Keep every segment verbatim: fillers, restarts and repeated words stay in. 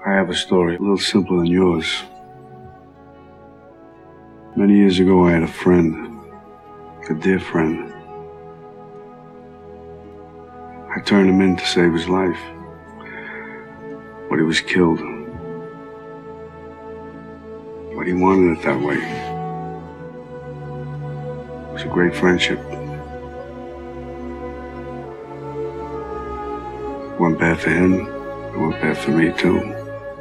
I have a story, a little simpler than yours. Many years ago, I had a friend, a dear friend. I turned him in to save his life, but he was killed. But he wanted it that way. It was a great friendship. It went bad for him, it went bad for me too.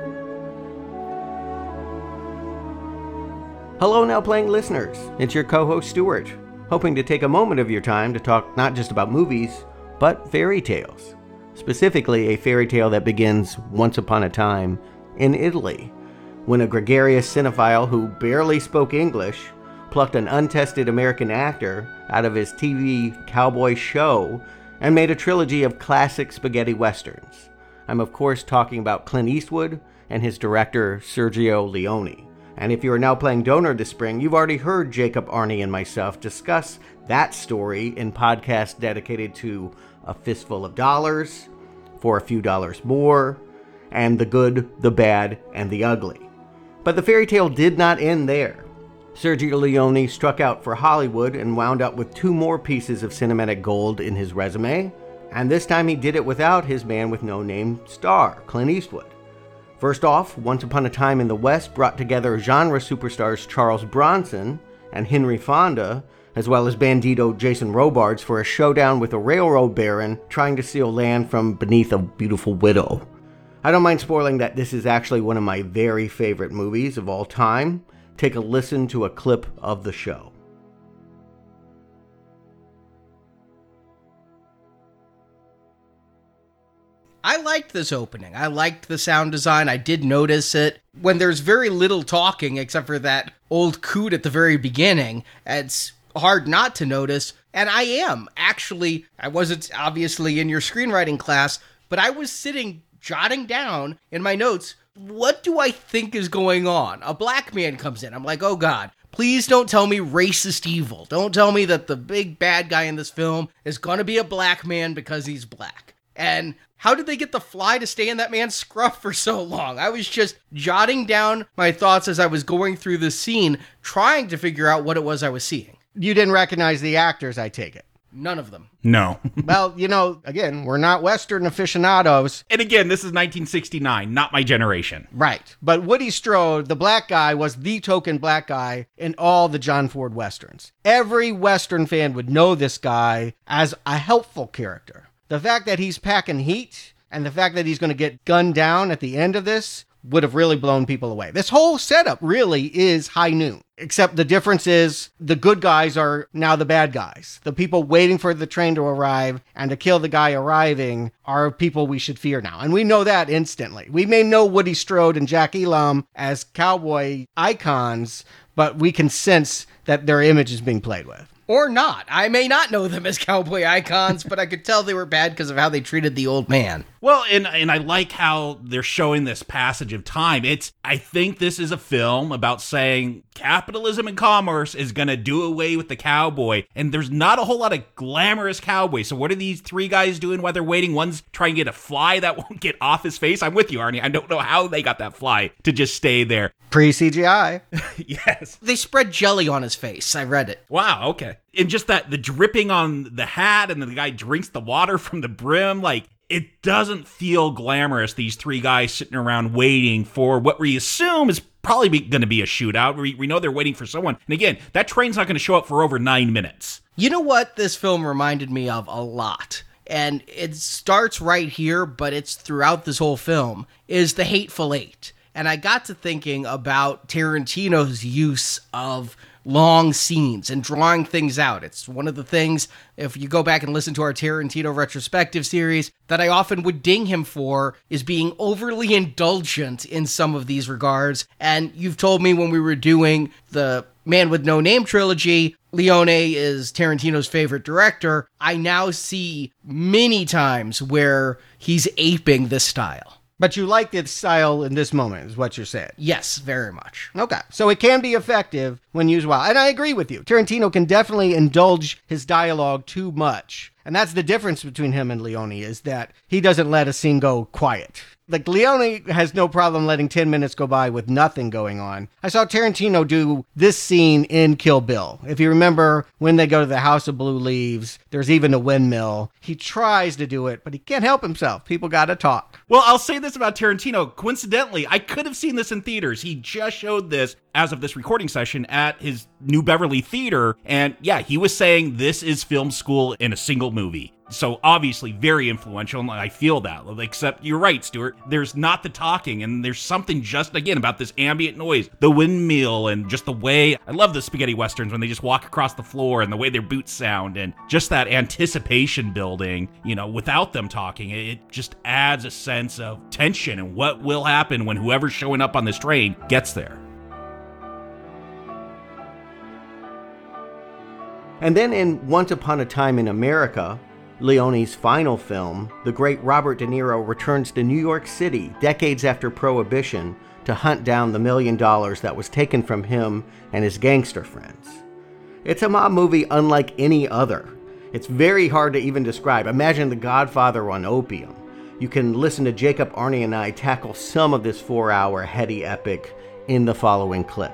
Hello, Now Playing listeners. It's your co-host Stuart, hoping to take a moment of your time to talk not just about movies, but fairy tales. Specifically, a fairy tale that begins once upon a time in Italy, when a gregarious cinephile who barely spoke English plucked an untested American actor out of his T V cowboy show and made a trilogy of classic spaghetti westerns. I'm of course talking about Clint Eastwood and his director Sergio Leone. And if you are now playing Donor this spring, you've already heard Jacob, Arnie, and myself discuss that story in podcasts dedicated to A Fistful of Dollars, For a Few Dollars More, and The Good, the Bad, and the Ugly. But the fairy tale did not end there. Sergio Leone struck out for Hollywood and wound up with two more pieces of cinematic gold in his resume, and this time he did it without his man with no name star, Clint Eastwood. First off, Once Upon a Time in the West brought together genre superstars Charles Bronson and Henry Fonda, as well as bandito Jason Robards, for a showdown with a railroad baron trying to steal land from beneath a beautiful widow. I don't mind spoiling that this is actually one of my very favorite movies of all time. Take a listen to a clip of the show. I liked this opening. I liked the sound design. I did notice it. When there's very little talking, except for that old coot at the very beginning, it's hard not to notice. And I am. Actually, I wasn't obviously in your screenwriting class, but I was sitting, jotting down in my notes, what do I think is going on? A black man comes in. I'm like, oh God, please don't tell me racist evil. Don't tell me that the big bad guy in this film is going to be a black man because he's black. And how did they get the fly to stay in that man's scruff for so long? I was just jotting down my thoughts as I was going through the scene, trying to figure out what it was I was seeing. You didn't recognize the actors, I take it. None of them. No. Well, you know, again, we're not Western aficionados. And again, this is nineteen sixty-nine, not my generation. Right. But Woody Strode, the black guy, was the token black guy in all the John Ford Westerns. Every Western fan would know this guy as a helpful character. The fact that he's packing heat and the fact that he's going to get gunned down at the end of this would have really blown people away. This whole setup really is High Noon, except the difference is the good guys are now the bad guys. The people waiting for the train to arrive and to kill the guy arriving are people we should fear now. And we know that instantly. We may know Woody Strode and Jack Elam as cowboy icons, but we can sense that their image is being played with. Or not. I may not know them as cowboy icons, but I could tell they were bad because of how they treated the old man. Well, and and I like how they're showing this passage of time. It's I think this is a film about saying capitalism and commerce is going to do away with the cowboy, and there's not a whole lot of glamorous cowboys. So what are these three guys doing while they're waiting? One's trying to get a fly that won't get off his face. I'm with you, Arnie. I don't know how they got that fly to just stay there. Pre-C G I. Yes. They spread jelly on his face. I read it. Wow, okay. And just that, the dripping on the hat, and then the guy drinks the water from the brim, like, it doesn't feel glamorous, these three guys sitting around waiting for what we assume is probably going to be a shootout. We, we know they're waiting for someone. And again, that train's not going to show up for over nine minutes. You know what this film reminded me of a lot? And it starts right here, but it's throughout this whole film, is The Hateful Eight. And I got to thinking about Tarantino's use of long scenes and drawing things out. It's one of the things, if you go back and listen to our Tarantino retrospective series, that I often would ding him for, is being overly indulgent in some of these regards. And you've told me when we were doing the Man with No Name trilogy, Leone is Tarantino's favorite director. I now see many times where he's aping this style. But you like the style in this moment, is what you're saying. Yes, very much. Okay. So it can be effective when used well. And I agree with you. Tarantino can definitely indulge his dialogue too much. And that's the difference between him and Leone, is that he doesn't let a scene go quiet. Like, Leone has no problem letting ten minutes go by with nothing going on. I saw Tarantino do this scene in Kill Bill. If you remember, when they go to the House of Blue Leaves, there's even a windmill. He tries to do it, but he can't help himself. People gotta talk. Well, I'll say this about Tarantino. Coincidentally, I could have seen this in theaters. He just showed this, as of this recording session, at his New Beverly Theater. And yeah, he was saying this is film school in a single movie. So obviously very influential, and I feel that. Except you're right, Stuart. There's not the talking, and there's something just, again, about this ambient noise, the windmill, and just the way... I love the spaghetti westerns when they just walk across the floor and the way their boots sound, and just that anticipation building, you know, without them talking. It just adds a sense of tension and what will happen when whoever's showing up on this train gets there. And then in Once Upon a Time in America, Leone's final film, the great Robert De Niro returns to New York City decades after Prohibition to hunt down the million dollars that was taken from him and his gangster friends. It's a mob movie unlike any other. It's very hard to even describe. Imagine The Godfather on opium. You can listen to Jacob Arney and I tackle some of this four-hour heady epic in the following clip.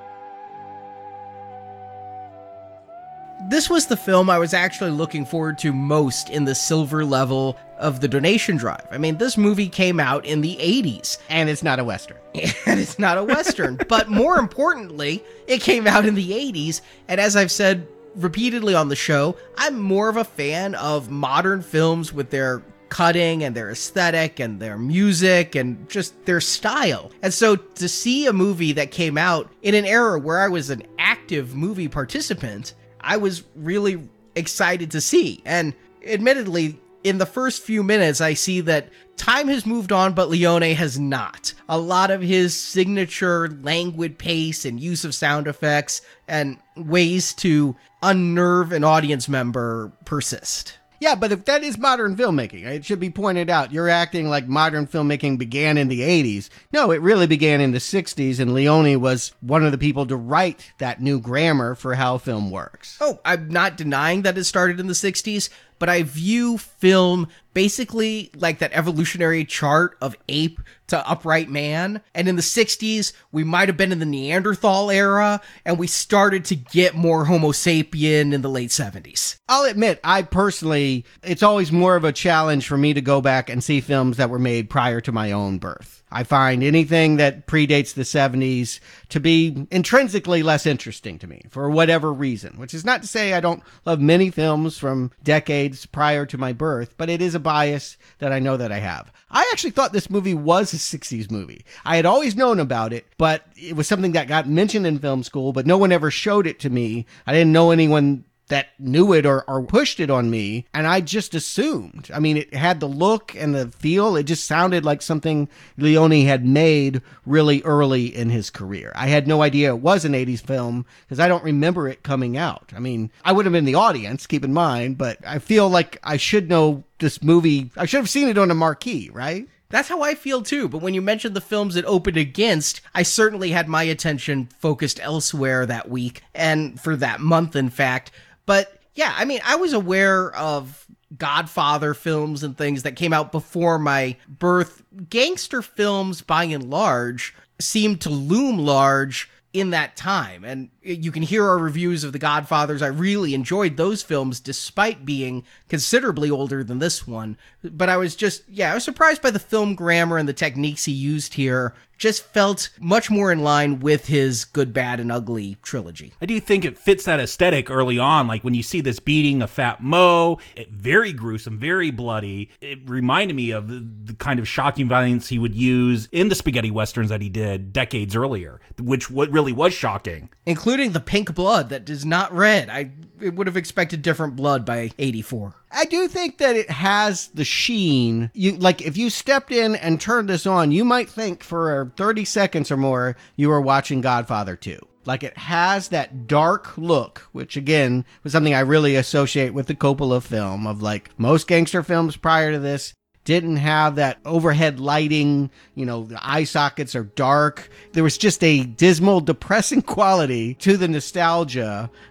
This was the film I was actually looking forward to most in the silver level of the donation drive. I mean, this movie came out in the eighties. And it's not a Western. And it's not a Western. But more importantly, it came out in the eighties. And as I've said repeatedly on the show, I'm more of a fan of modern films with their cutting and their aesthetic and their music and just their style. And so to see a movie that came out in an era where I was an active movie participant, I was really excited to see. And admittedly, in the first few minutes, I see that time has moved on, but Leone has not. A lot of his signature languid pace and use of sound effects and ways to unnerve an audience member persist. Yeah, but if that is modern filmmaking, it should be pointed out. You're acting like modern filmmaking began in the eighties. No, it really began in the sixties, and Leone was one of the people to write that new grammar for how film works. Oh, I'm not denying that it started in the sixties, but I view film basically like that evolutionary chart of ape to upright man. And in the sixties, we might have been in the Neanderthal era, and we started to get more Homo sapien in the late seventies. I'll admit, I personally, it's always more of a challenge for me to go back and see films that were made prior to my own birth. I find anything that predates the seventies to be intrinsically less interesting to me for whatever reason, which is not to say I don't love many films from decades prior to my birth, but it is a bias that I know that I have. I actually thought this movie was a sixties movie. I had always known about it, but it was something that got mentioned in film school, but no one ever showed it to me. I didn't know anyone that knew it or, or pushed it on me, and I just assumed. I mean, it had the look and the feel. It just sounded like something Leone had made really early in his career. I had no idea it was an eighties film because I don't remember it coming out. I mean, I would have been the audience, keep in mind, but I feel like I should know this movie. I should have seen it on a marquee, right? That's how I feel too, but when you mentioned the films it opened against, I certainly had my attention focused elsewhere that week, and for that month, in fact. But yeah, I mean, I was aware of Godfather films and things that came out before my birth. Gangster films, by and large, seemed to loom large in that time. And you can hear our reviews of The Godfathers. I really enjoyed those films despite being considerably older than this one. But I was just, yeah, I was surprised by the film grammar and the techniques he used here. Just felt much more in line with his Good, Bad, and Ugly trilogy. I do think it fits that aesthetic early on. Like when you see this beating of Fat Mo, it, very gruesome, very bloody. It reminded me of the, the kind of shocking violence he would use in the spaghetti westerns that he did decades earlier, which what really was shocking. Including the pink blood that is not red. I would have expected different blood by eighty-four. I do think that it has the sheen. You like if you stepped in and turned this on, you might think for thirty seconds or more you were watching Godfather two. Like it has that dark look, which again was something I really associate with the Coppola film of like most gangster films prior to this. Didn't have that overhead lighting, you know, the eye sockets are dark. There was just a dismal, depressing quality to the nostalgia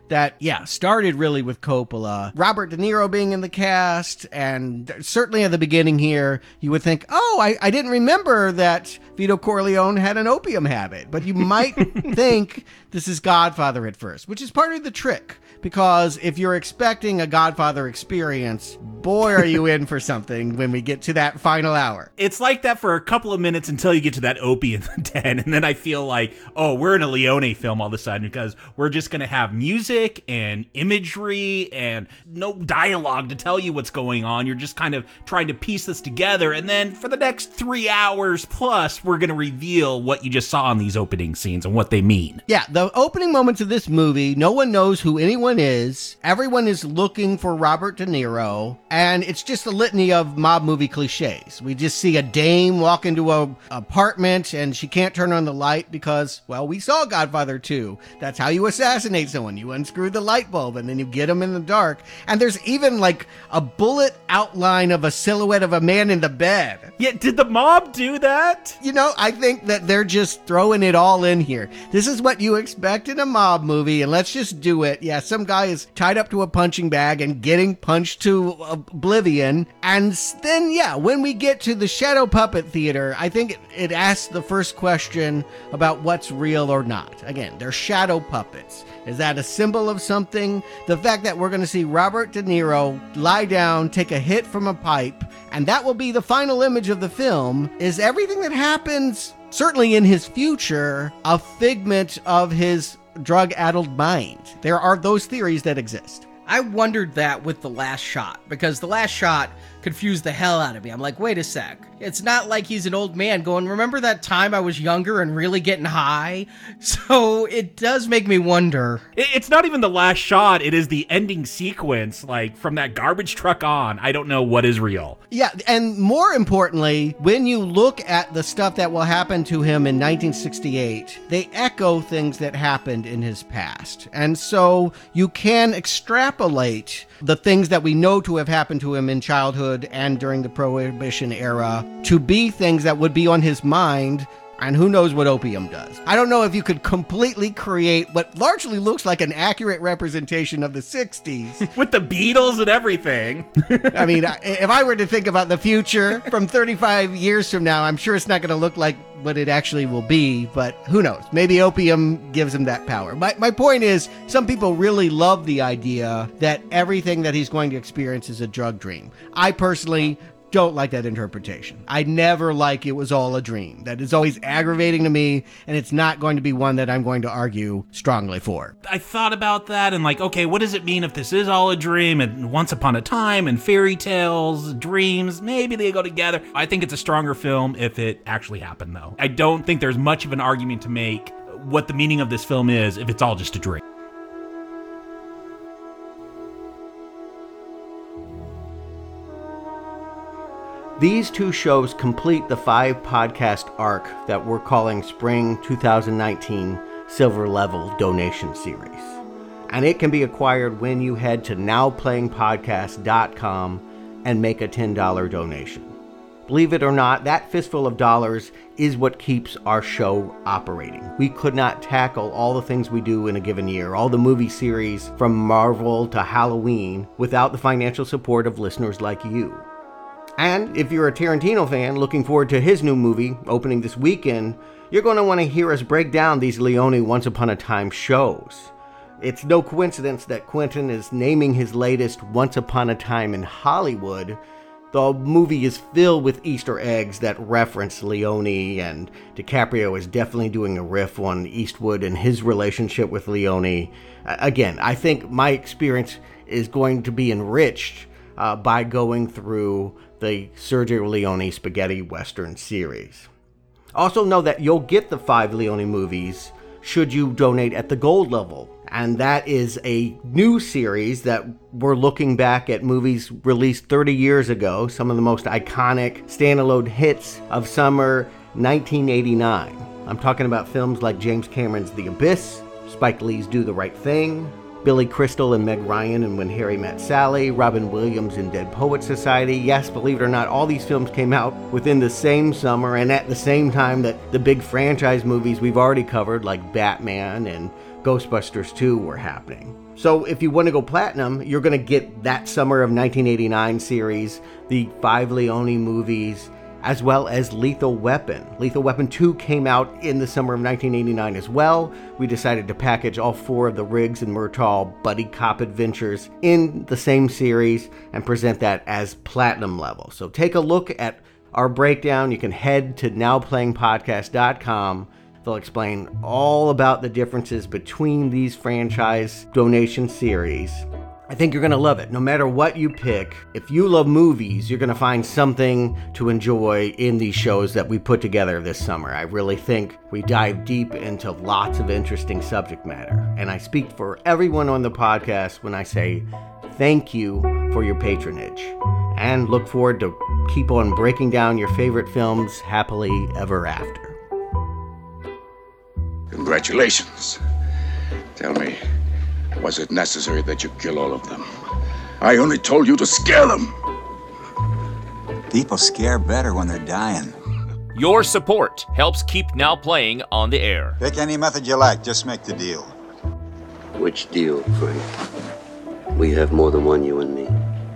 that, yeah, started really with Coppola. Robert De Niro being in the cast, and certainly at the beginning here, you would think, oh, I, I didn't remember that Vito Corleone had an opium habit. But you might think this is Godfather at first, which is part of the trick. Because if you're expecting a Godfather experience, boy, are you in for something when we get to that final hour. It's like that for a couple of minutes until you get to that opium den, and then I feel like, oh, we're in a Leone film all of a sudden because we're just going to have music and imagery and no dialogue to tell you what's going on. You're just kind of trying to piece this together, and then for the next three hours plus, we're going to reveal what you just saw in these opening scenes and what they mean. Yeah, the opening moments of this movie, no one knows who anyone is. Everyone is looking for Robert De Niro, and it's just a litany of mob movie cliches. We just see a dame walk into a apartment and she can't turn on the light because, well, we saw Godfather two. That's how you assassinate someone. You unscrew the light bulb and then you get them in the dark. And there's even like a bullet outline of a silhouette of a man in the bed. Yeah, did the mob do that? You know, I think that they're just throwing it all in here. This is what you expect in a mob movie, and let's just do it. Yeah, some guy is tied up to a punching bag and getting punched to oblivion. And then, yeah, when we get to the Shadow Puppet Theater, I think it, it asks the first question about what's real or not. Again, they're shadow puppets. Is that a symbol of something? The fact that we're going to see Robert De Niro lie down, take a hit from a pipe, and that will be the final image of the film. Is everything that happens, certainly in his future, a figment of his drug-addled mind? There are those theories that exist. I wondered that with The Last Shot, because The Last Shot confused the hell out of me. I'm like, wait a sec. It's not like he's an old man going, remember that time I was younger and really getting high? So it does make me wonder. It's not even the last shot. It is the ending sequence, like from that garbage truck on. I don't know what is real. Yeah, and more importantly, when you look at the stuff that will happen to him in nineteen sixty-eight, they echo things that happened in his past. And so you can extrapolate the things that we know to have happened to him in childhood and during the Prohibition era to be things that would be on his mind, and who knows what opium does. I don't know if you could completely create what largely looks like an accurate representation of the sixties. With the Beatles and everything. I mean, if I were to think about the future from thirty-five years from now, I'm sure it's not going to look like what it actually will be, but who knows? Maybe opium gives him that power. My, my point is, some people really love the idea that everything that he's going to experience is a drug dream. I personally don't like that interpretation. I never like it was all a dream. That is always aggravating to me, and it's not going to be one that I'm going to argue strongly for. I thought about that and like, okay, what does it mean if this is all a dream and once upon a time and fairy tales, dreams, maybe they go together. I think it's a stronger film if it actually happened though. I don't think there's much of an argument to make what the meaning of this film is if it's all just a dream. These two shows complete the five podcast arc that we're calling Spring twenty nineteen Silver Level Donation Series. And it can be acquired when you head to now playing podcast dot com and make a ten dollars donation. Believe it or not, that fistful of dollars is what keeps our show operating. We could not tackle all the things we do in a given year, all the movie series from Marvel to Halloween, without the financial support of listeners like you. And if you're a Tarantino fan looking forward to his new movie opening this weekend, you're going to want to hear us break down these Leone Once Upon a Time shows. It's no coincidence that Quentin is naming his latest Once Upon a Time in Hollywood. The movie is filled with Easter eggs that reference Leone, and DiCaprio is definitely doing a riff on Eastwood and his relationship with Leone. Again, I think my experience is going to be enriched uh, by going through the Sergio Leone spaghetti western series. Also know that you'll get the five Leone movies should you donate at the gold level. And that is a new series that we're looking back at movies released thirty years ago, some of the most iconic standalone hits of summer nineteen eighty-nine. I'm talking about films like James Cameron's The Abyss, Spike Lee's Do the Right Thing, Billy Crystal and Meg Ryan in When Harry Met Sally, Robin Williams in Dead Poets Society. Yes, believe it or not, all these films came out within the same summer and at the same time that the big franchise movies we've already covered, like Batman and Ghostbusters two, were happening. So if you want to go platinum, you're going to get that summer of nineteen eighty-nine series, the five Leone movies, as well as Lethal Weapon. Lethal Weapon two came out in the summer of nineteen eighty-nine as well. We decided to package all four of the Riggs and Murtaugh buddy cop adventures in the same series and present that as platinum level. So take a look at our breakdown. You can head to now playing podcast dot com. They'll explain all about the differences between these franchise donation series. I think you're going to love it. No matter what you pick, if you love movies, you're going to find something to enjoy in these shows that we put together this summer. I really think we dive deep into lots of interesting subject matter. And I speak for everyone on the podcast when I say thank you for your patronage. And look forward to keep on breaking down your favorite films happily ever after. Congratulations. Tell me, was it necessary that you kill all of them? I only told you to scare them. People scare better when they're dying. Your support helps keep Now Playing on the air. Pick any method you like, just make the deal. Which deal, Frank? We have more than one, you and me.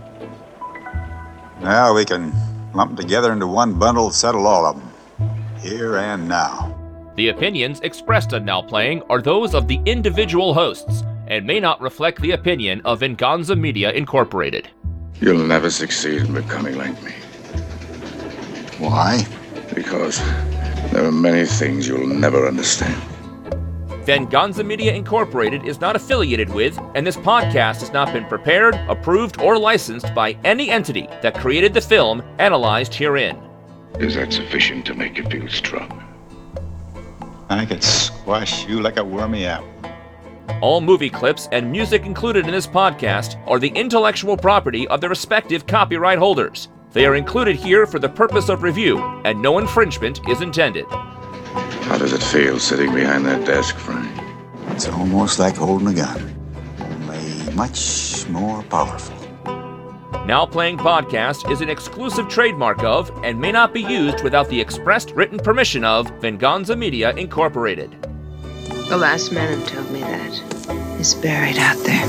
Now we can lump them together into one bundle, settle all of them. Here and now. The opinions expressed on Now Playing are those of the individual hosts and may not reflect the opinion of Venganza Media Incorporated. You'll never succeed in becoming like me. Why? Because there are many things you'll never understand. Venganza Media Incorporated is not affiliated with, and this podcast has not been prepared, approved, or licensed by any entity that created the film analyzed herein. Is that sufficient to make you feel strong? I could squash you like a wormy apple. All movie clips and music included in this podcast are the intellectual property of the respective copyright holders. They are included here for the purpose of review, and no infringement is intended. How does it feel sitting behind that desk, Frank? It's almost like holding a gun, only much more powerful. Now Playing Podcast is an exclusive trademark of and may not be used without the expressed written permission of Venganza Media Incorporated. The last man who told me that is buried out there.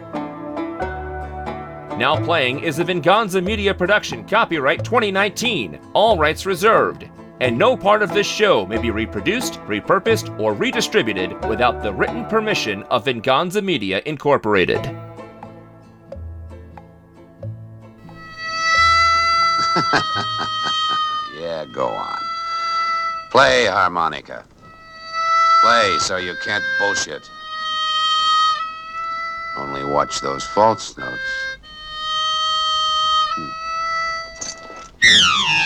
Now Playing is a Venganza Media production, copyright twenty nineteen, all rights reserved, and no part of this show may be reproduced, repurposed, or redistributed without the written permission of Venganza Media Incorporated. Yeah, go on. Play harmonica. Play so you can't bullshit. Only watch those false notes. Hmm.